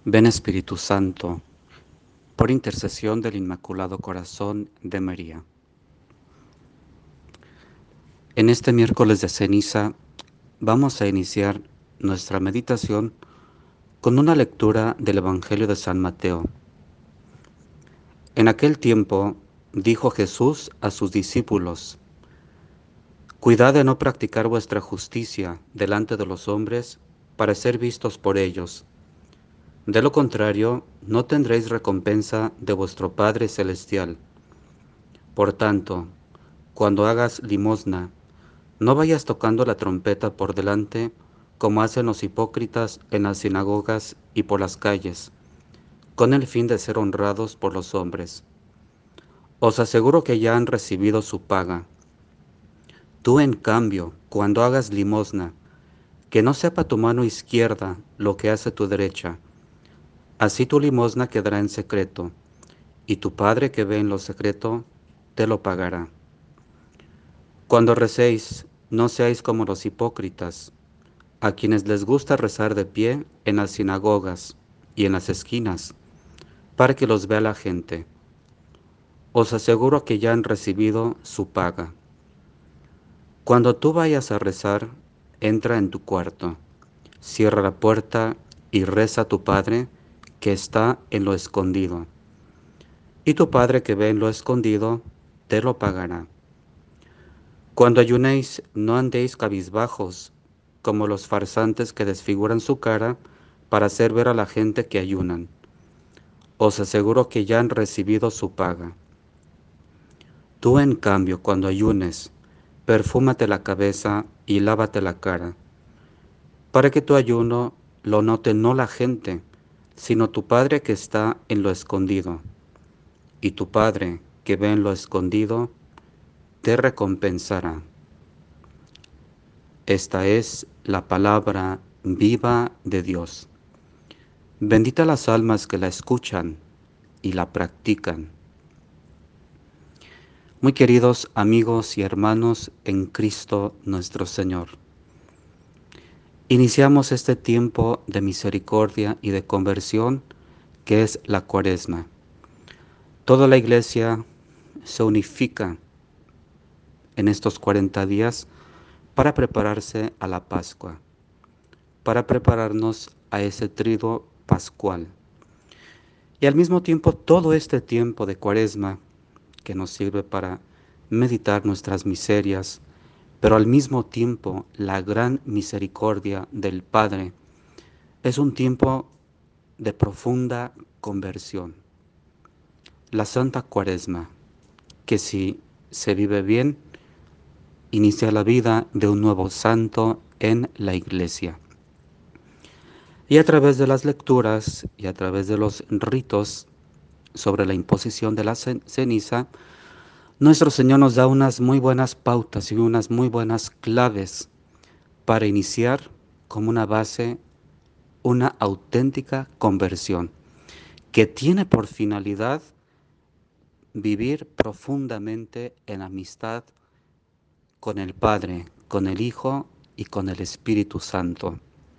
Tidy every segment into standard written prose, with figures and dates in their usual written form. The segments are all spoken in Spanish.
Ven Espíritu Santo, por intercesión del Inmaculado Corazón de María. En este miércoles de ceniza vamos a iniciar nuestra meditación con una lectura del Evangelio de San Mateo. En aquel tiempo dijo Jesús a sus discípulos: Cuidad de no practicar vuestra justicia delante de los hombres para ser vistos por ellos. De lo contrario, no tendréis recompensa de vuestro Padre Celestial. Por tanto, cuando hagas limosna, no vayas tocando la trompeta por delante, como hacen los hipócritas en las sinagogas y por las calles, con el fin de ser honrados por los hombres. Os aseguro que ya han recibido su paga. Tú, en cambio, cuando hagas limosna, que no sepa tu mano izquierda lo que hace tu derecha. Así tu limosna quedará en secreto, y tu Padre que ve en lo secreto te lo pagará. Cuando recéis, no seáis como los hipócritas, a quienes les gusta rezar de pie en las sinagogas y en las esquinas, para que los vea la gente. Os aseguro que ya han recibido su paga. Cuando tú vayas a rezar, entra en tu cuarto, cierra la puerta y reza a tu Padre que está en lo escondido. Y tu Padre que ve en lo escondido, te lo pagará. Cuando ayunéis, no andéis cabizbajos, como los farsantes que desfiguran su cara para hacer ver a la gente que ayunan. Os aseguro que ya han recibido su paga. Tú, en cambio, cuando ayunes, perfúmate la cabeza y lávate la cara, para que tu ayuno lo note no la gente, sino tu Padre que está en lo escondido. Y tu Padre que ve en lo escondido, te recompensará. Esta es la palabra viva de Dios. Bendita las almas que la escuchan y la practican. Muy queridos amigos y hermanos en Cristo nuestro Señor, iniciamos este tiempo de misericordia y de conversión que es la Cuaresma. Toda la Iglesia se unifica en estos 40 días para prepararse a la Pascua, para prepararnos a ese triduo pascual. Y al mismo tiempo, todo este tiempo de Cuaresma que nos sirve para meditar nuestras miserias, pero al mismo tiempo la gran misericordia del Padre, es un tiempo de profunda conversión. La Santa Cuaresma, que si se vive bien, inicia la vida de un nuevo santo en la Iglesia. Y a través de las lecturas y a través de los ritos sobre la imposición de la ceniza, nuestro Señor nos da unas muy buenas pautas y unas muy buenas claves para iniciar como una base una auténtica conversión que tiene por finalidad vivir profundamente en amistad con el Padre, con el Hijo y con el Espíritu Santo.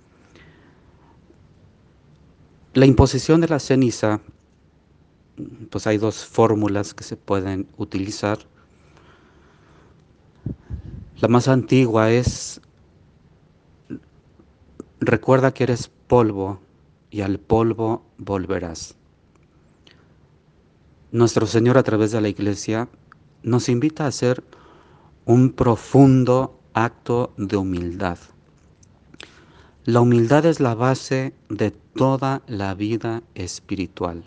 La imposición de la ceniza, pues hay dos fórmulas que se pueden utilizar. La más antigua es: recuerda que eres polvo y al polvo volverás. Nuestro Señor, a través de la Iglesia, nos invita a hacer un profundo acto de humildad. La humildad es la base de toda la vida espiritual.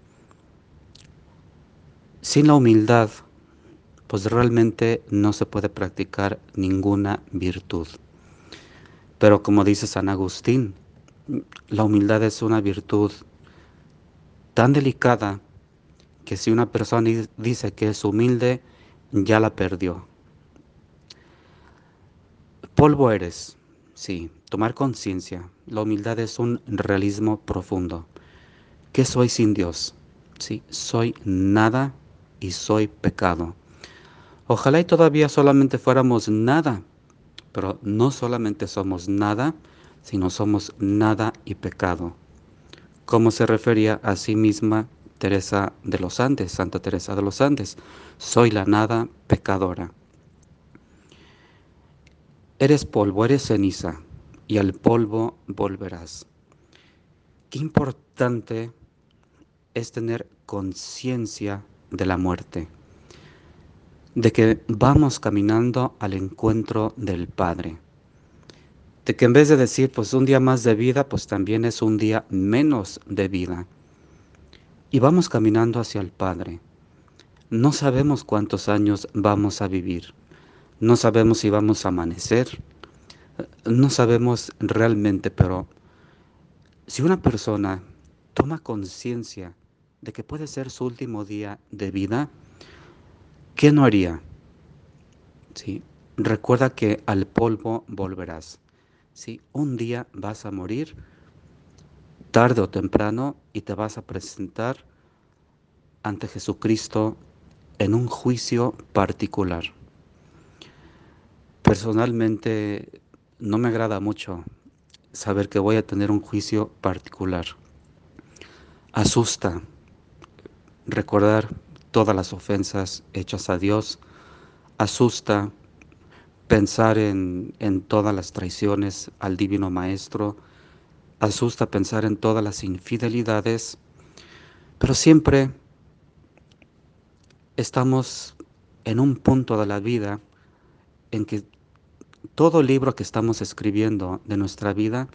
Sin la humildad, pues realmente no se puede practicar ninguna virtud. Pero como dice San Agustín, la humildad es una virtud tan delicada que si una persona dice que es humilde, ya la perdió. Polvo eres, sí, tomar conciencia. La humildad es un realismo profundo. ¿Qué soy sin Dios? Sí, soy nada y soy pecado. Ojalá y todavía solamente fuéramos nada, pero no solamente somos nada, sino somos nada y pecado. como se refería a sí misma Teresa de los Andes, Santa Teresa de los Andes. Soy la nada pecadora. Eres polvo, eres ceniza, y al polvo volverás. Qué importante es tener conciencia de la muerte, de que vamos caminando al encuentro del Padre, de que en vez de decir pues un día más de vida, pues también es un día menos de vida. Y vamos caminando hacia el Padre. No sabemos cuántos años vamos a vivir, no sabemos si vamos a amanecer, no sabemos realmente, pero si una persona toma conciencia de que puede ser su último día de vida, ¿qué no haría? ¿Sí? Recuerda que al polvo volverás. ¿Sí? Un día vas a morir, tarde o temprano, y te vas a presentar ante Jesucristo en un juicio particular. Personalmente no me agrada mucho saber que voy a tener un juicio particular. Asusta recordar todas las ofensas hechas a Dios. Asusta pensar en todas las traiciones al Divino Maestro. Asusta pensar en todas las infidelidades. Pero siempre estamos en un punto de la vida en que todo libro que estamos escribiendo de nuestra vida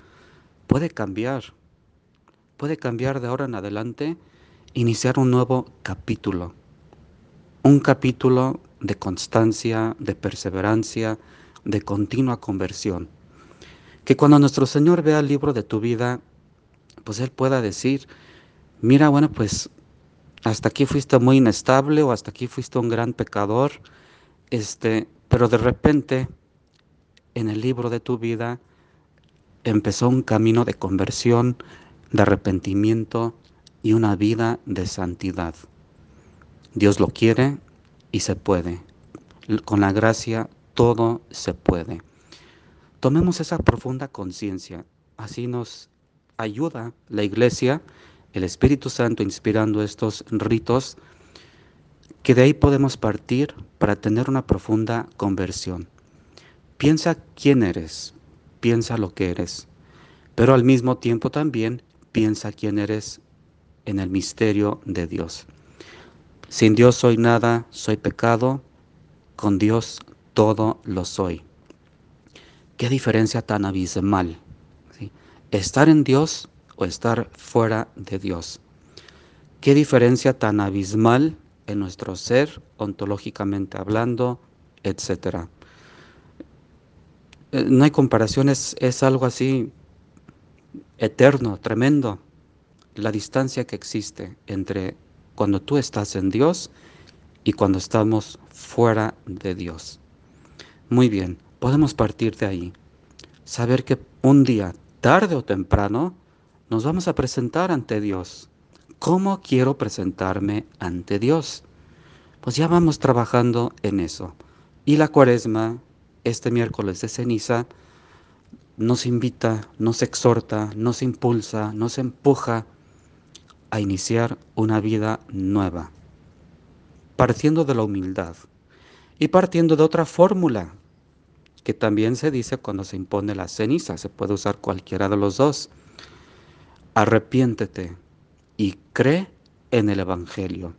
puede cambiar de ahora en adelante, iniciar un nuevo capítulo, un capítulo de constancia, de perseverancia, de continua conversión. Que cuando nuestro Señor vea el libro de tu vida, pues Él pueda decir, mira, bueno, pues hasta aquí fuiste muy inestable o hasta aquí fuiste un gran pecador, pero de repente en el libro de tu vida empezó un camino de conversión, de arrepentimiento y una vida de santidad. Dios lo quiere y se puede. Con la gracia todo se puede. Tomemos esa profunda conciencia. Así nos ayuda la Iglesia, el Espíritu Santo inspirando estos ritos, que de ahí podemos partir para tener una profunda conversión. Piensa quién eres, piensa lo que eres, pero al mismo tiempo también piensa quién eres en el misterio de Dios. Sin Dios soy nada, soy pecado, con Dios todo lo soy. Qué diferencia tan abismal, ¿sí? Estar en Dios o estar fuera de Dios. Qué diferencia tan abismal en nuestro ser, ontológicamente hablando, etcétera. No hay comparaciones, es algo así eterno, tremendo, la distancia que existe entre cuando tú estás en Dios y cuando estamos fuera de Dios. Muy bien, podemos partir de ahí. Saber que un día, tarde o temprano, nos vamos a presentar ante Dios. ¿Cómo quiero presentarme ante Dios? Pues ya vamos trabajando en eso. Y la Cuaresma, este miércoles de ceniza, nos invita, nos exhorta, nos impulsa, nos empuja a iniciar una vida nueva, partiendo de la humildad y partiendo de otra fórmula que también se dice cuando se impone la ceniza, se puede usar cualquiera de los dos. Arrepiéntete y cree en el Evangelio.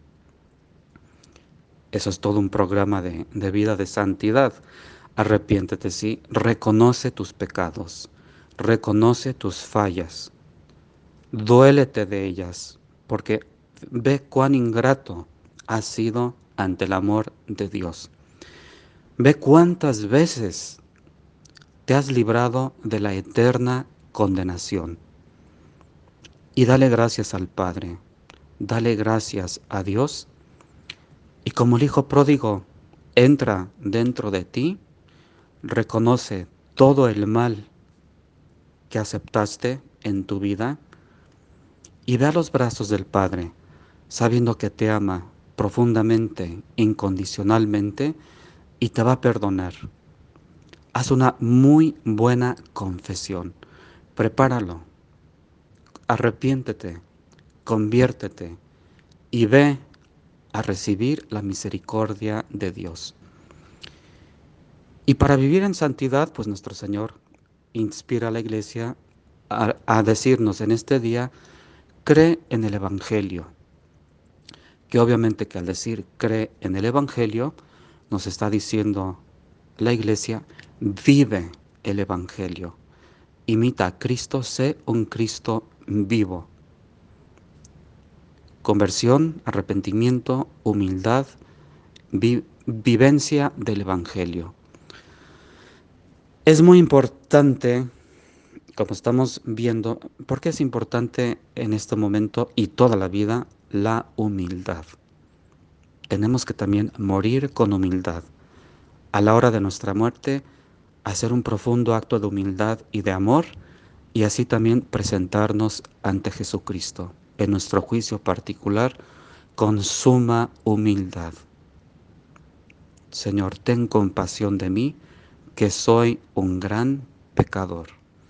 Eso es todo un programa de vida de santidad. Arrepiéntete, sí, reconoce tus pecados, reconoce tus fallas, duélete de ellas, porque ve cuán ingrato has sido ante el amor de Dios. Ve cuántas veces te has librado de la eterna condenación. Y dale gracias al Padre, dale gracias a Dios, y como el Hijo pródigo entra dentro de ti, reconoce todo el mal que aceptaste en tu vida y ve a los brazos del Padre, sabiendo que te ama profundamente, incondicionalmente, y te va a perdonar. Haz una muy buena confesión. Prepáralo. Arrepiéntete conviértete y ve a recibir la misericordia de Dios. Y para vivir en santidad, pues nuestro Señor inspira a la Iglesia a decirnos en este día, cree en el Evangelio. Que obviamente que al decir cree en el Evangelio, nos está diciendo la Iglesia, vive el Evangelio. Imita a Cristo, sé un Cristo vivo. Conversión, arrepentimiento, humildad, vivencia del Evangelio. Es muy importante, como estamos viendo, ¿por qué es importante en este momento y toda la vida la humildad? Tenemos que también morir con humildad. A la hora de nuestra muerte, hacer un profundo acto de humildad y de amor, y así también presentarnos ante Jesucristo, en nuestro juicio particular, con suma humildad. Señor, ten compasión de mí, que soy un gran pecador.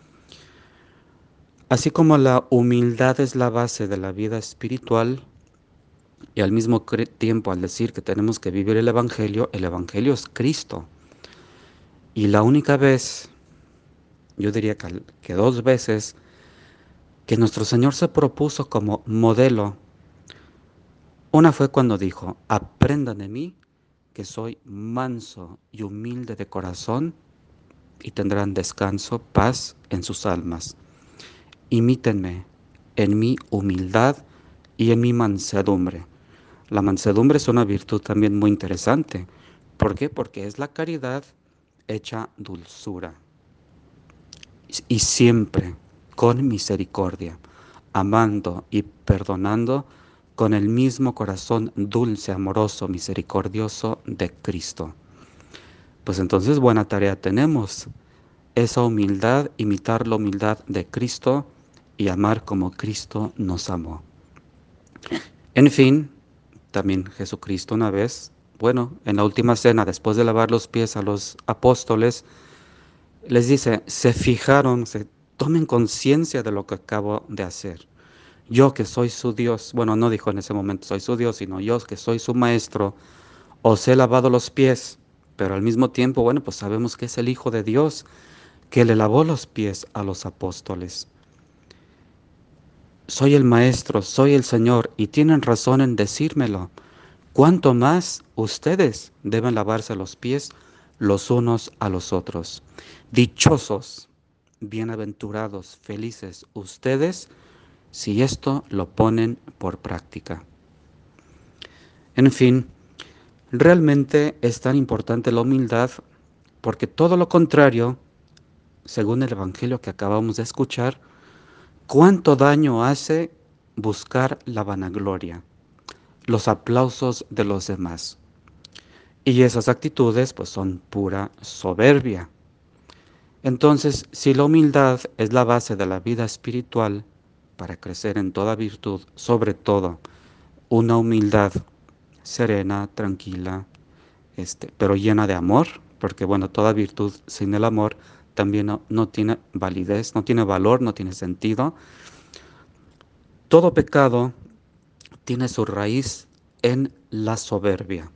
Así como la humildad es la base de la vida espiritual, y al mismo tiempo al decir que tenemos que vivir el Evangelio es Cristo. Y la única vez, yo diría que 2 veces, que nuestro Señor se propuso como modelo. Una fue cuando dijo, aprendan de mí, que soy manso y humilde de corazón, y tendrán descanso, paz en sus almas. Imítenme en mi humildad y en mi mansedumbre. La mansedumbre es una virtud también muy interesante. ¿Por qué? Porque es la caridad hecha dulzura. Y siempre con misericordia, amando y perdonando con el mismo corazón dulce, amoroso, misericordioso de Cristo. Pues entonces buena tarea tenemos. Esa humildad, imitar la humildad de Cristo y amar como Cristo nos amó. En fin, también Jesucristo una vez, bueno, en la última cena, después de lavar los pies a los apóstoles, les dice, tomen conciencia de lo que acabo de hacer. Yo que soy su Dios, bueno, no dijo en ese momento soy su Dios, sino yo que soy su maestro, os he lavado los pies, pero al mismo tiempo, bueno, pues sabemos que es el Hijo de Dios que le lavó los pies a los apóstoles. Soy el Maestro, soy el Señor, y tienen razón en decírmelo. ¿Cuánto más ustedes deben lavarse los pies los unos a los otros? Dichosos, bienaventurados, felices ustedes si esto lo ponen por práctica. En fin, realmente es tan importante la humildad porque todo lo contrario, según el Evangelio que acabamos de escuchar, cuánto daño hace buscar la vanagloria, los aplausos de los demás. Y esas actitudes pues son pura soberbia. Entonces, si la humildad es la base de la vida espiritual para crecer en toda virtud, sobre todo una humildad serena, tranquila, pero llena de amor, porque bueno, toda virtud sin el amor también no tiene validez, no tiene valor, no tiene sentido. Todo pecado tiene su raíz en la soberbia.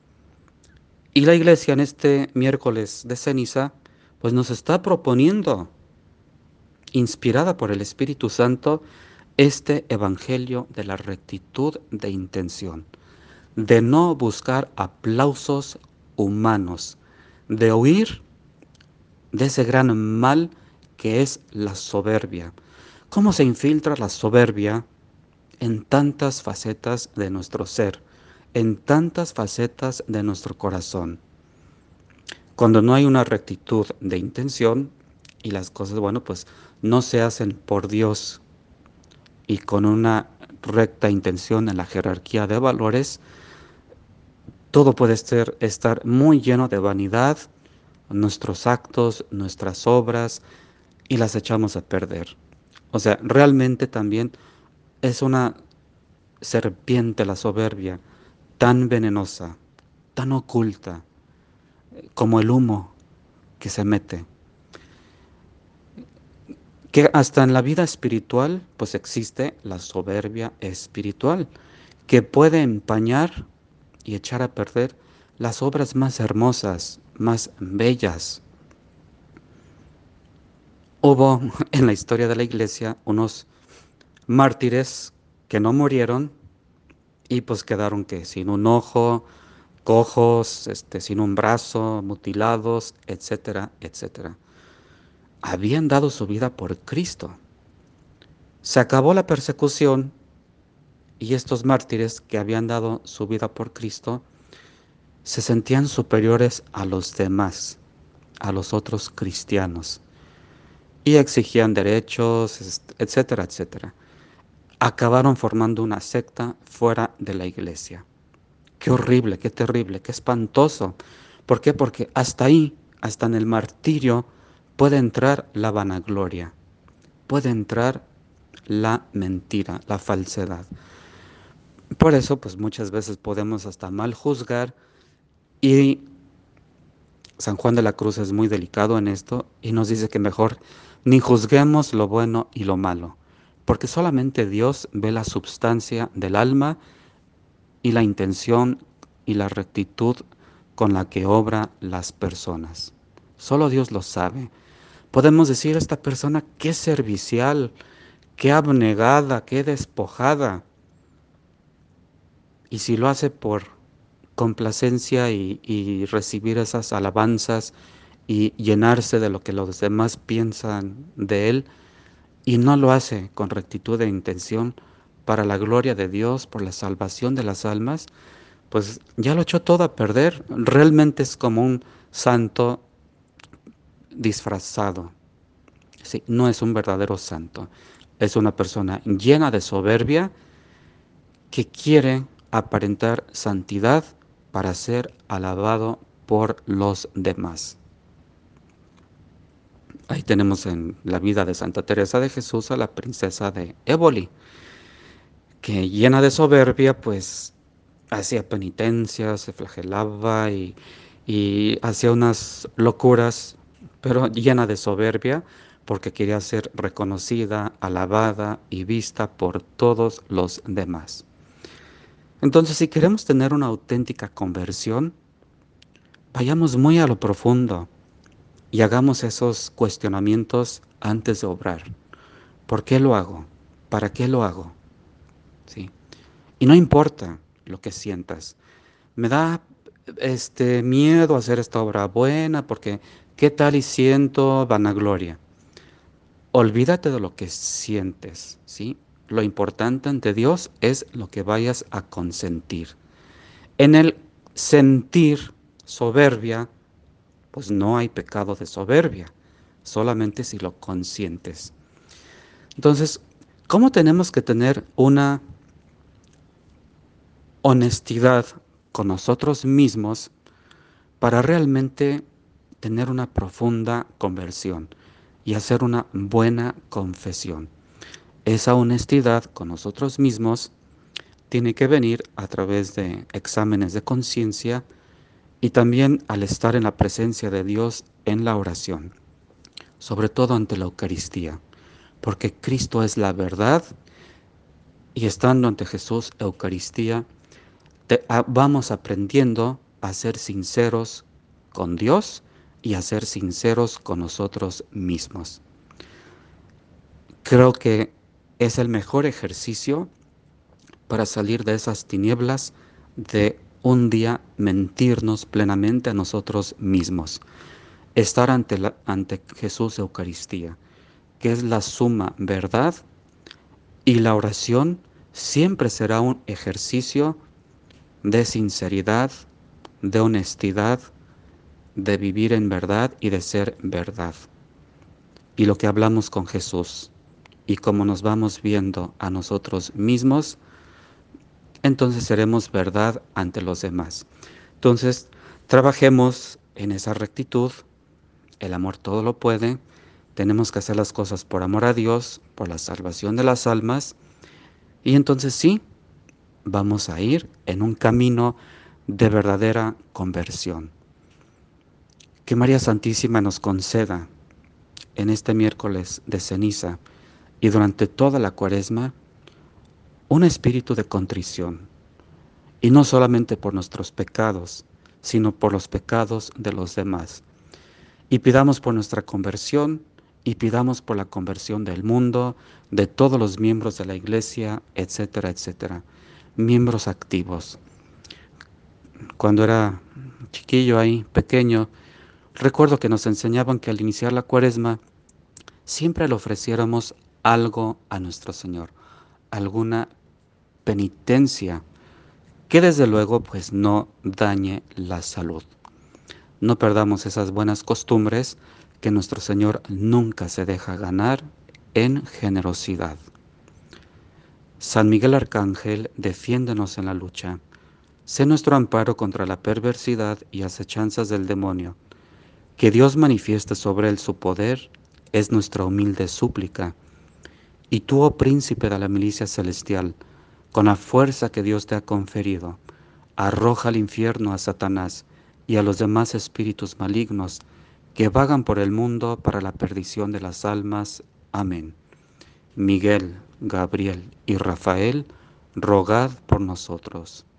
Y la Iglesia en este miércoles de ceniza, pues nos está proponiendo, inspirada por el Espíritu Santo, este Evangelio de la rectitud de intención, de no buscar aplausos humanos, de huir de ese gran mal que es la soberbia. ¿Cómo se infiltra la soberbia en tantas facetas de nuestro ser, en tantas facetas de nuestro corazón? Cuando no hay una rectitud de intención y las cosas, bueno, pues no se hacen por Dios y con una recta intención en la jerarquía de valores, todo puede estar muy lleno de vanidad, nuestros actos, nuestras obras, y las echamos a perder. O sea, realmente también es una serpiente la soberbia, tan venenosa, tan oculta, como el humo que se mete. Que hasta en la vida espiritual, pues existe la soberbia espiritual, que puede empañar y echar a perder las obras más hermosas, más bellas. Hubo en la historia de la iglesia unos mártires que no murieron y pues quedaron que sin un ojo, cojos, sin un brazo, mutilados, etcétera, etcétera. Habían dado su vida por Cristo. Se acabó la persecución y estos mártires que habían dado su vida por Cristo se sentían superiores a los demás, a los otros cristianos, y exigían derechos, etcétera, etcétera. Acabaron formando una secta fuera de la iglesia. Qué horrible, qué terrible, qué espantoso. ¿Por qué? Porque hasta ahí, hasta en el martirio, puede entrar la vanagloria, puede entrar la mentira, la falsedad. Por eso, pues muchas veces podemos hasta mal juzgar, y San Juan de la Cruz es muy delicado en esto y nos dice que mejor ni juzguemos lo bueno y lo malo, porque solamente Dios ve la substancia del alma y la intención y la rectitud con la que obra las personas. Solo Dios lo sabe. Podemos decir, esta persona qué servicial, qué abnegada, qué despojada. Y si lo hace por complacencia y recibir esas alabanzas y llenarse de lo que los demás piensan de él, y no lo hace con rectitud de intención para la gloria de Dios, por la salvación de las almas, pues ya lo echó todo a perder. Realmente es como un santo disfrazado. Sí, no es un verdadero santo. Es una persona llena de soberbia que quiere aparentar santidad para ser alabado por los demás. Ahí tenemos en la vida de Santa Teresa de Jesús a la princesa de Éboli, que llena de soberbia, pues hacía penitencia, se flagelaba y hacía unas locuras, pero llena de soberbia, porque quería ser reconocida, alabada y vista por todos los demás. Entonces, si queremos tener una auténtica conversión, vayamos muy a lo profundo y hagamos esos cuestionamientos antes de obrar. ¿Por qué lo hago? ¿Para qué lo hago? ¿Sí? Y no importa lo que sientas. Me da miedo hacer esta obra buena porque ¿qué tal y siento vanagloria? Olvídate de lo que sientes, ¿sí? Lo importante ante Dios es lo que vayas a consentir. En el sentir soberbia, pues no hay pecado de soberbia, solamente si lo consientes. Entonces, ¿cómo tenemos que tener una honestidad con nosotros mismos para realmente tener una profunda conversión y hacer una buena confesión? Esa honestidad con nosotros mismos tiene que venir a través de exámenes de conciencia y también al estar en la presencia de Dios en la oración, sobre todo ante la Eucaristía, porque Cristo es la verdad y estando ante Jesús Eucaristía, vamos aprendiendo a ser sinceros con Dios y a ser sinceros con nosotros mismos. Creo que es el mejor ejercicio para salir de esas tinieblas de un día mentirnos plenamente a nosotros mismos. Estar ante Jesús Eucaristía, que es la suma verdad, y la oración siempre será un ejercicio de sinceridad, de honestidad, de vivir en verdad y de ser verdad. Y lo que hablamos con Jesús y cómo nos vamos viendo a nosotros mismos, entonces seremos verdad ante los demás. Entonces, trabajemos en esa rectitud. El amor todo lo puede. Tenemos que hacer las cosas por amor a Dios, por la salvación de las almas. Y entonces sí, vamos a ir en un camino de verdadera conversión. Que María Santísima nos conceda en este miércoles de ceniza y durante toda la Cuaresma un espíritu de contrición, y no solamente por nuestros pecados, sino por los pecados de los demás. Y pidamos por nuestra conversión y pidamos por la conversión del mundo, de todos los miembros de la Iglesia, etcétera, etcétera. Miembros activos. Cuando era chiquillo ahí, pequeño, recuerdo que nos enseñaban que al iniciar la Cuaresma siempre le ofreciéramos algo a nuestro Señor, alguna penitencia que desde luego pues no dañe la salud. No perdamos esas buenas costumbres que nuestro Señor nunca se deja ganar en generosidad. San Miguel Arcángel, defiéndenos en la lucha. Sé nuestro amparo contra la perversidad y acechanzas del demonio. Que Dios manifieste sobre él su poder es nuestra humilde súplica. Y tú, oh príncipe de la milicia celestial, con la fuerza que Dios te ha conferido, arroja al infierno a Satanás y a los demás espíritus malignos que vagan por el mundo para la perdición de las almas. Amén. Miguel, Gabriel y Rafael, rogad por nosotros.